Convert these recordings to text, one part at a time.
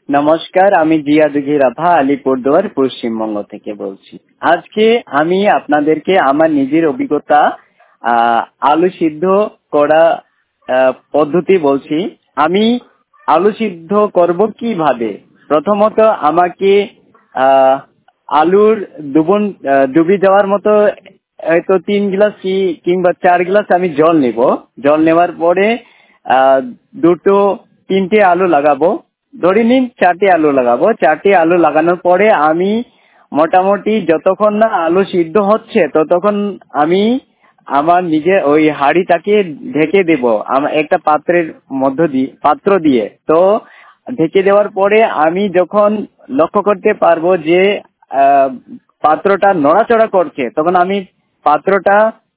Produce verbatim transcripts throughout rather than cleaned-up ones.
নমস্কার, আমি জিয়াদুঘি রাভা আলিপুরদুয়ার পশ্চিমবঙ্গ থেকে বলছি। আজকে আমি আপনাদেরকে আমার নিজের অভিজ্ঞতা আহ, আলু সিদ্ধ করা আহ, পদ্ধতি বলছি। আমি আলু সিদ্ধ করব কিভাবে। প্রথমত আমাকে আহ, আলুর দুবন আহ, ডুবে যাওয়ার মতো হয়তো তিন গ্লাস কি- কিংবা চার গ্লাস আমি জল নেব। জল নেওয়ার পরে আহ, দুটো তিনটে আলু লাগাবো। ধরে নিন চারটে আলু লাগাবো। চারটে আলু লাগানোর পরে আমি মোটামুটি যতক্ষণ না আলু সিদ্ধ হচ্ছে ততক্ষণ আমি আমার নিজে ওই হাঁড়িটাকে ঢেকে দেব আমার একটা পাত্রের মধ্য দিয়ে পাত্র দিয়ে। তো ঢেকে দেওয়ার পরে আমি যখন লক্ষ্য করতে পারবো যে আহ, পাত্রটা নড়াচড়া করছে, তখন আমি পাত্রটা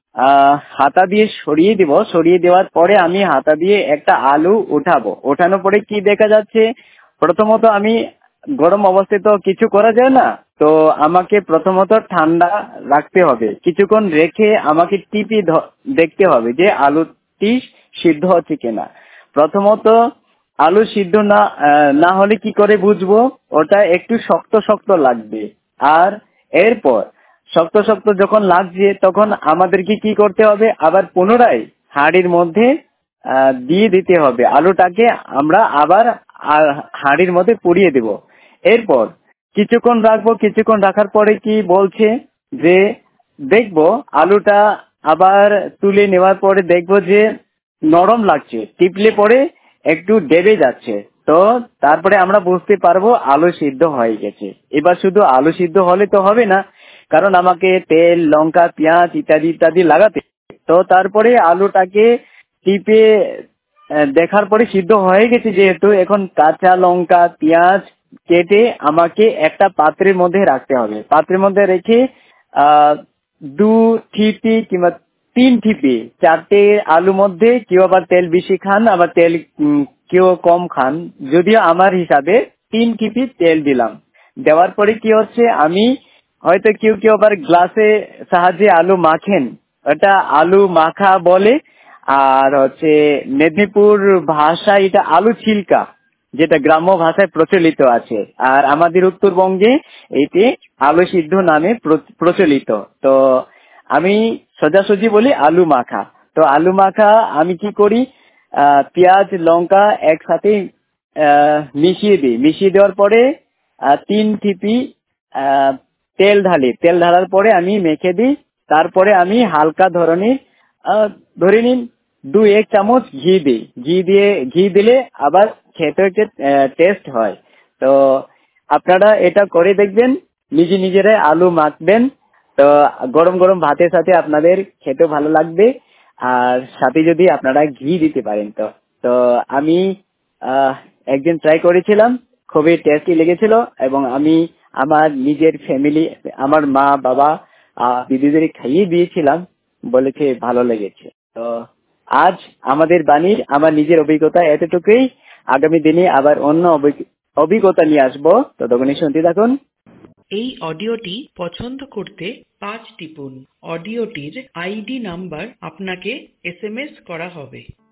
আহ হাতা দিয়ে সরিয়ে দিব। সরিয়ে দেওয়ার পরে আমি হাতা দিয়ে একটা আলু উঠাবো। ওঠানোর পরে কি দেখা যাচ্ছে, প্রথমত আমি গরম অবস্থায় তো কিছু করা যায় না, তো আমাকে প্রথমত ঠান্ডা রাখতে হবে। কিছুক্ষণ রেখে আমাকে টিপে ধ- দেখতে হবে যে আলুটি সিদ্ধ হচ্ছে কিনা। প্রথমত আলু সিদ্ধ না আহ, না হলে কি করে বুঝবো, ওটা একটু শক্ত শক্ত লাগবে। আর এরপর শক্ত শক্ত যখন লাগছে তখন আমাদেরকে কি করতে হবে, আবার পুনরায় হাঁড়ির মধ্যে আহ, দিয়ে দিতে হবে আলুটাকে। আমরা আবার আ- হাঁড়ির মধ্যে পুড়িয়ে দেব। এরপর কিছুক্ষণ রাখবো। কিছুক্ষণ রাখার পরে কি বলছে যে দেখবো আলুটা আবার তুলে নেওয়ার পরে দেখবো যে নরম লাগছে, টিপলে পরে একটু দেবে যাচ্ছে। তো তারপরে আমরা বুঝতে পারবো আলু সিদ্ধ হয়ে গেছে। এবার শুধু আলু সিদ্ধ হলে তো হবে না, কারণ আমাকে তেল, লঙ্কা, পেঁয়াজ ইত্যাদি ইত্যাদি লাগাতে। তো তারপরে আলুটাকে টিপে আহ, দেখার পরে সিদ্ধ হয়ে গেছে যেহেতু, এখন কাঁচা লঙ্কা, পেঁয়াজ কেটে আমাকে একটা পাত্রের মধ্যে রাখতে হবে। পাত্রের মধ্যে রেখে আহ দু ঠিপি কিংবা তিন ঠিপি চারটে আলু মধ্যে কেউ আবার তেল বেশি খান, আবার তেল উম, কেউ কম খান। যদিও আমার হিসাবে তিন ঠিপি তেল দিলাম। দেওয়ার পরে কি হচ্ছে, আমি হয়তো কেউ কেউ আবার গ্লাসে সাহায্যে আলু মাখেন, ওটা আলু মাখা বলে। আর হচ্ছে মেদিনীপুর ভাষায় এটা আলু ছিলকা, যেটা গ্রাম্য ভাষায় প্রচলিত আছে। আর আমাদের উত্তরবঙ্গে এটি আলু সিদ্ধ নামে প্র- প্রচলিত। তো আমি সোজাসুজি বলি আলু মাখা। তো আলু মাখা আমি কি করি, আহ, পেঁয়াজ লঙ্কা একসাথে আহ, মিশিয়ে দিই। মিশিয়ে দেওয়ার পরে আহ, তিন ঠিপি আহ, তেল ঢালি। তেল ঢালার পরে আমি মেখে দিই। তারপরে আমি হালকা ধরনের আহ, ধরে নিন দু এক চামচ ঘি দিই। ঘি দিয়ে ঘি দিলে আবার খেতে হচ্ছে টেস্ট হয়। তো আপনারা এটা করে দেখবেন, নিজে নিজেরাই আলু মাখবেন। তো গরম গরম ভাতের সাথে আপনাদের খেতেও ভালো লাগবে। আর সাথে যদি আপনারা ঘি দিতে পারেন তো তো আমি আহ, একদিন ট্রাই করেছিলাম, খুবই টেস্টি লেগেছিল। এবং আমি আমার নিজের ফ্যামিলি, আমার মা বাবা আহ, দিদিদের খাইয়ে দিয়েছিলাম, বলেছে ভালো লেগেছে। তো আজ আমাদের বাণীর আমার নিজের অভিজ্ঞতা এতটুকুই। আগামী দিনে আবার অন্য অভিজ্ঞ- অভিজ্ঞতা নিয়ে আসবো। তো তখনই শুনতে থাকুন। এই অডিওটি পছন্দ করতে পাঁচ টিপুন। অডিওটির আইডি নাম্বার আপনাকে এসএমএস করা হবে।